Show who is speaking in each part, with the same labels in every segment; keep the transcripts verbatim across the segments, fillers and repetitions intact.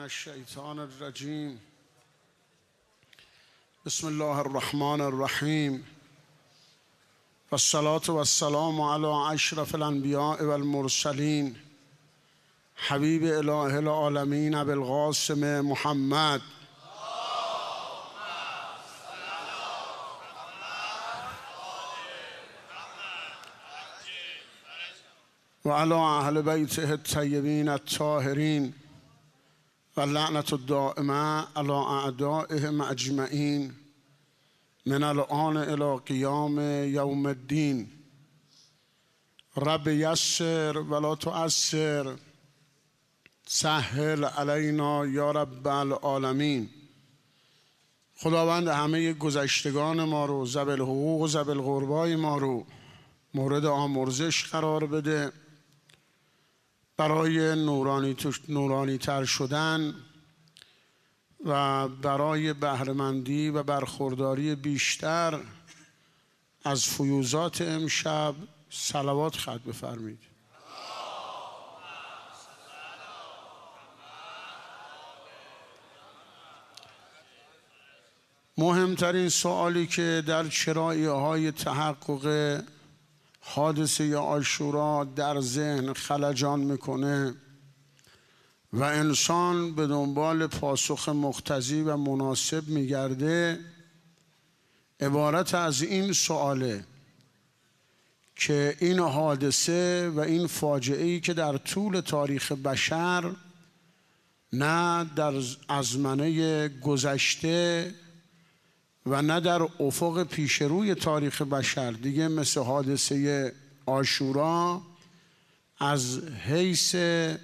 Speaker 1: الشیطان الرجیم. بسم الله الرحمن الرحیم و الصلاة و السلام علی اشرف الانبیاء و المرسلین حبیب اله العالمین ابی القاسم محمد و علی اهل بیته الطیبین الطاهرین و لعنت الدائمه علی اعدائهم اجمعین من الآن الی قیام یوم الدین. رب یسر ولا تعسر سهل علینا یا رب العالمین. خداوند همه گذشتگان ما رو، ذوی الحقوق و ذوی القربای ما رو مورد آمرزش قرار بده برای نورانی, نورانی تر شدن و برای بهره‌مندی و برخورداری بیشتر از فیوضات امشب صلوات ختم بفرمایید. مهمترین سوالی که در چرایی‌های تحقق حادثه عاشورا در ذهن خلجان میکنه و انسان به دنبال پاسخ مقتضی و مناسب میگرده عبارت از این سواله که این حادثه و این فاجعه‌ای که در طول تاریخ بشر نه در ازمنه گذشته و نه در افق پیشروی تاریخ بشر دیگه مثل حادثه عاشورا از حیث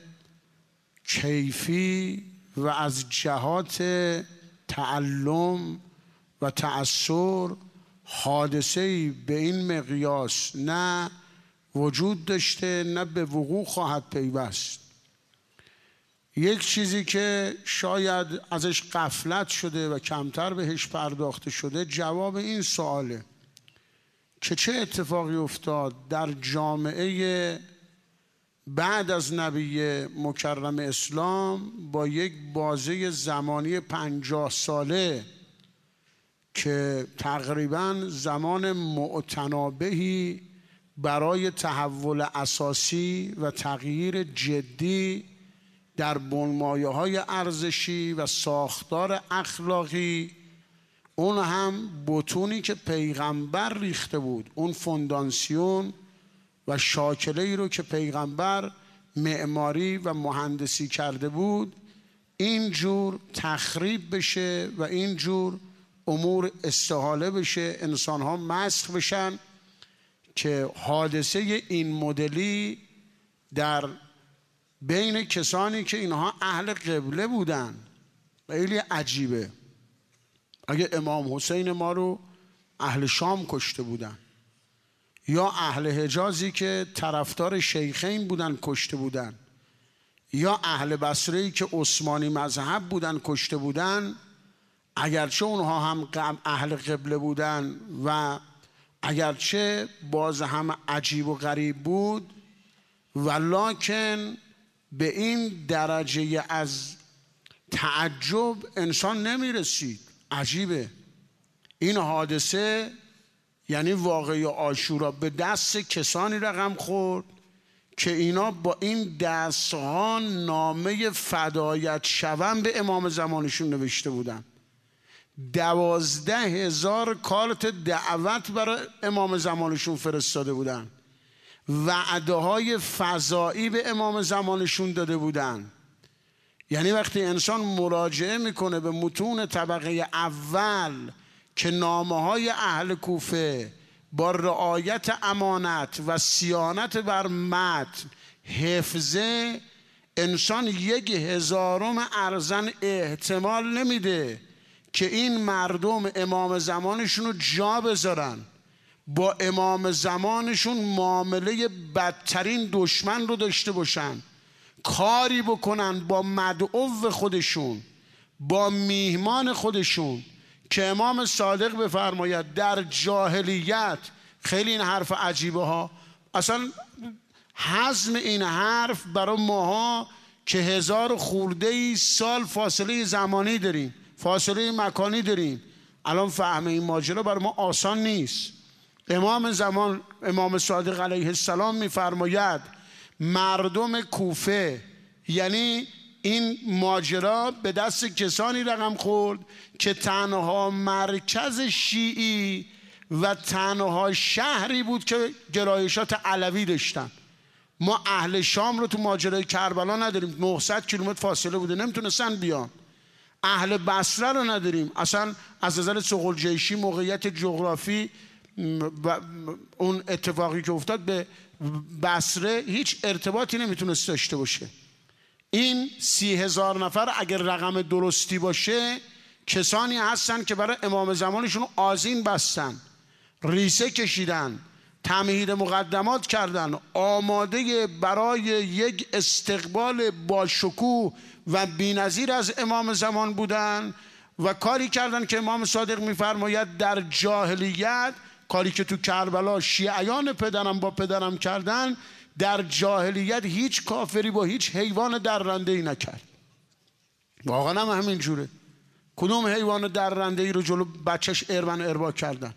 Speaker 1: کیفی و از جهات تعلم و تأثیر حادثه‌ای به این مقیاس نه وجود داشته نه به وقوع خواهد پیوست. یک چیزی که شاید ازش غفلت شده و کمتر بهش پرداخته شده جواب این سواله که چه اتفاقی افتاد در جامعه بعد از نبی مکرم اسلام با یک بازه زمانی پنجاه ساله که تقریبا زمان معتنابهی برای تحول اساسی و تغییر جدی در بنمایه‌های ارزشی و ساختار اخلاقی، اون هم بتونی که پیغمبر ریخته بود، اون فونداسیون و شاکله‌ای رو که پیغمبر معماری و مهندسی کرده بود اینجور تخریب بشه و اینجور امور استحاله بشه، انسان‌ها مسخ بشن که حادثه این مدلی در بین کسانی که اینها اهل قبله بودن خیلی عجیبه. اگه امام حسین ما رو اهل شام کشته بودن یا اهل حجازی که طرفدار شیخین بودن کشته بودن یا اهل بصره‌ای که عثمانی مذهب بودن کشته بودن، اگرچه اونها هم اهل قبله بودن و اگرچه باز هم عجیب و غریب بود ولکن به این درجه از تعجب انسان نمی رسید. عجیبه این حادثه، یعنی واقعه عاشورا به دست کسانی رقم خورد که اینا با این دستها نامه فدایت شوم به امام زمانشون نوشته بودن. دوازده هزار کارت دعوت برای امام زمانشون فرستاده بودن، وعده های فضایی به امام زمانشون داده بودن. یعنی وقتی انسان مراجعه میکنه به متون طبقه اول که نامه های اهل کوفه با رعایت امانت و صیانت بر متن حفظه، انسان یک هزارم ارزن احتمال نمیده که این مردم امام زمانشون رو جا بذارن، با امام زمانشون معامله بدترین دشمن رو داشته باشن، کاری بکنن با مدعو خودشون، با میهمان خودشون که امام صادق بفرماید در جاهلیت. خیلی این حرف عجیبه ها، اصلا حزم این حرف برای ماها که هزار خورده ای سال فاصله زمانی داریم، فاصله مکانی داریم. الان فهم این ماجرا برای ما آسان نیست. امام زمان امام صادق علیه السلام میفرماید مردم کوفه، یعنی این ماجرا به دست کسانی رقم خورد که تنها مرکز شیعی و تنها شهری بود که گرایشات علوی داشتن. ما اهل شام رو تو ماجرای کربلا نداریم، نهصد کیلومتر فاصله بوده نمیتونستن بیان. اهل بصره رو نداریم، اصلا از نظر ثقل‌جیشی موقعیت جغرافی و اون اتفاقی که افتاد به بصره هیچ ارتباطی نمیتونست داشته باشه. این سی هزار نفر اگر رقم درستی باشه کسانی هستن که برای امام زمانشون آذین بستن، ریسه کشیدن، تمهید مقدمات کردن، آماده برای یک استقبال با شکوه و بی‌نظیر از امام زمان بودن و کاری کردن که امام صادق میفرماید در جاهلیت، کاری که تو کربلا شیعیان پدرم با پدرم کردن، در جاهلیت هیچ کافری با هیچ حیوان درنده‌ای نکرد. واقعا هم همین جوره. کدوم حیوان درنده‌ای رو جلو بچهش اربن اربا کردن؟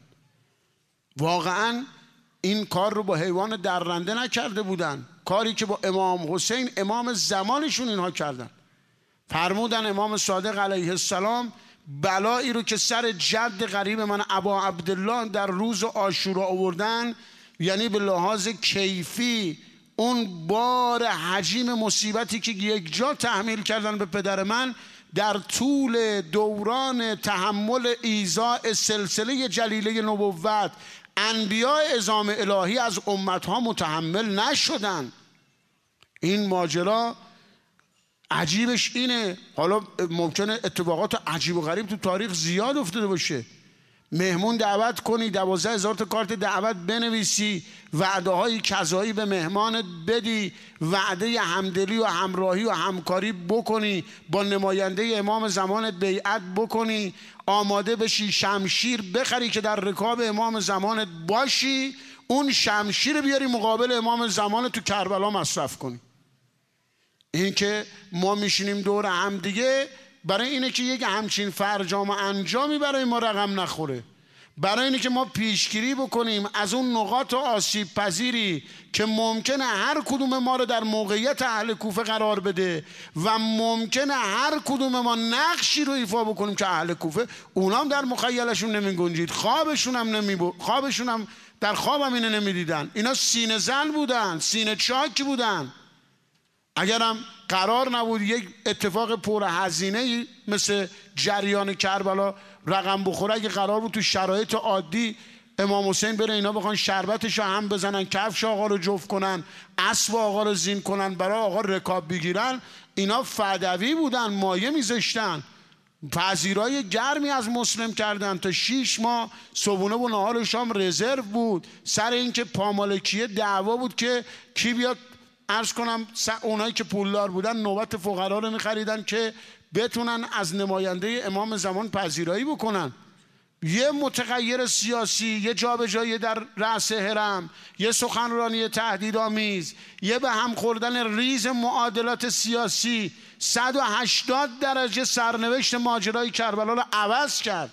Speaker 1: واقعا این کار رو با حیوان درنده نکرده بودن، کاری که با امام حسین امام زمانشون اینها کردن. فرمودن امام صادق علیه السلام بلایی رو که سر جد غریب من ابا عبدالله در روز عاشورا آوردن، یعنی به لحاظ کیفی اون بار حجیم مصیبتی که یک جا تحمیل کردن به پدر من، در طول دوران تحمل ایذاء سلسله جلیله نبوت انبیاء عظام الهی از امتها متحمل نشدن. این ماجرا عجیبش اینه. حالا ممکنه اتفاقات عجیب و غریب تو تاریخ زیاد افتاده باشه. مهمون دعوت کنی، دوازده هزار تا کارت دعوت بنویسی، وعده های کذایی به مهمانت بدی، وعده همدلی و همراهی و همکاری بکنی، با نماینده امام زمانت بیعت بکنی، آماده بشی شمشیر بخری که در رکاب امام زمانت باشی، اون شمشیر بیاری مقابل امام زمانت تو کربلا مصرف کنی. این که ما میشینیم دور هم دیگه برای اینه که یک همچین فرجام و انجامی برای ما رقم نخوره، برای اینه که ما پیشگیری بکنیم از اون نقاط آسیب پذیری که ممکنه هر کدوم ما رو در موقعیت اهل کوفه قرار بده و ممکنه هر کدوم ما نقشی رو ایفا بکنیم که اهل کوفه اونام در مخیلشون نمی گنجید، خوابشون هم نمی ب... خوابشون هم در خواب هم اینه نمی دیدن. اینا سینه زن بودن، سینه چاک بودن. اگرم قرار نبود یک اتفاق پر هزینه مثل جریان کربلا رقم بخوره، اگه قرار بود تو شرایط عادی امام حسین بره اینا بخوان شربتش رو هم بزنن، کفش آقا رو جفت کنن، اسب آقا رو زین کنن، برای آقا رکاب بگیرن، اینا فدوی بودن، مایه میذاشتن، پذیرای گرمی از مسلم کردن. تا شیش ماه صبحونه و نهار و شام رزرو بود، سر اینکه پامالکیه دعوا بود که کی بیاد عرض کنم. اونایی که پولدار بودن نوبت فقرا رو میخریدن که بتونن از نماینده امام زمان پذیرایی بکنن. یه متغیر سیاسی، یه جابجایی در رأس هرم، یه سخنرانی تهدیدآمیز، یه به هم خوردن ریز معادلات سیاسی، صد و هشتاد درجه سرنوشت ماجرای کربلا رو عوض کرد.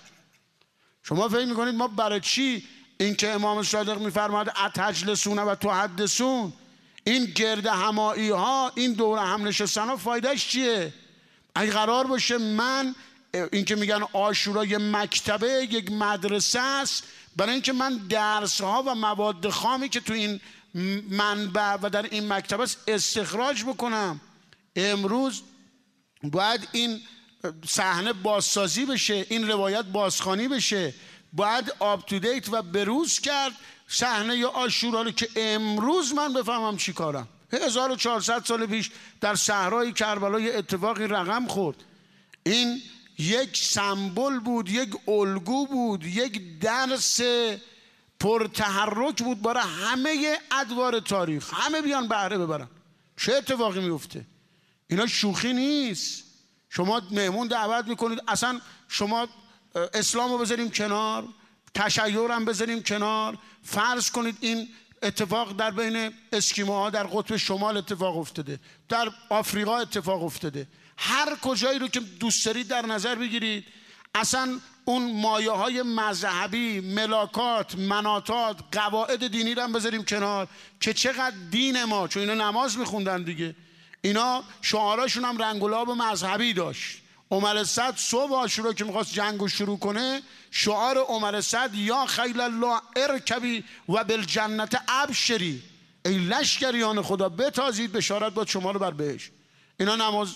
Speaker 1: شما فکر میکنید ما برای چی این که امام صادق میفرماد اتجلسون و تحدثون، این گرد همایی ها، این دور هم نشستن ها فایدهش چیه؟ اگه قرار باشه من این که میگن عاشورا یک مکتبه، یک مدرسه است، برای اینکه من درس ها و مواد خامی که تو این منبع و در این مکتبه است استخراج بکنم. امروز باید این صحنه بازسازی بشه، این روایت بازخوانی بشه، باید آپ تو دیت و بروز کرد صحنه یا عاشورا رو که امروز من بفهمم چی کارم. هزار و چهارصد سال پیش در صحرای کربلا یه اتفاقی رقم خورد. این یک سمبل بود، یک الگو بود، یک درس پرتحرک بود برای همه ادوار تاریخ. همه بیان بهره ببرن. چه اتفاقی میفته؟ اینا شوخی نیست. شما مهمون دعوت میکنید، اصلا شما اسلام رو بذاریم کنار، تشیع هم بذاریم کنار، فرض کنید این اتفاق در بین اسکیموها در قطب شمال اتفاق افتاده، در آفریقا اتفاق افتاده. هر کجایی رو که دوست دارید در نظر بگیرید، اصلا اون مایه های مذهبی، ملاکات، مناطات، قواعد دینی رو هم بذاریم کنار که چقدر دین ما، چون اینا نماز میخوندن دیگه، اینا شعاراشون هم رنگ و لعاب مذهبی داشت. عمر سعد صبح عاشورا که میخواست جنگو شروع کنه، شعار عمر سعد یا خیل الله ارکبی و بالجنت ابشری، ای لشکریان خدا بتازید بشارت باد شما رو بر بهشت. اینا نماز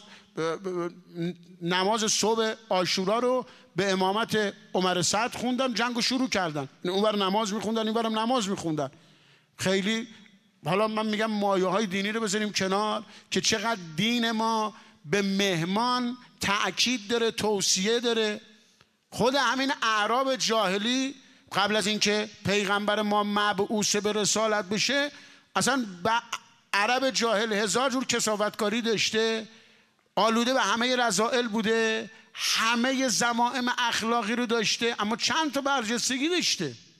Speaker 1: نماز صبح عاشورا رو به امامت عمر سعد خوندن، جنگو شروع کردن، اونور نماز میخوندن اینورم نماز میخوندن. خیلی حالا من میگم مایه های دینی رو بذاریم کنار که چقدر دین ما به مهمان تأکید داره، توصیه داره. خود همین اعراب جاهلی قبل از اینکه پیغمبر ما مبعوث به رسالت بشه، اصلا عرب جاهل هزار جور کثافتکاری داشته، آلوده به همه رذائل بوده، همه ضمائم اخلاقی رو داشته، اما چند تا برجستگی داشته.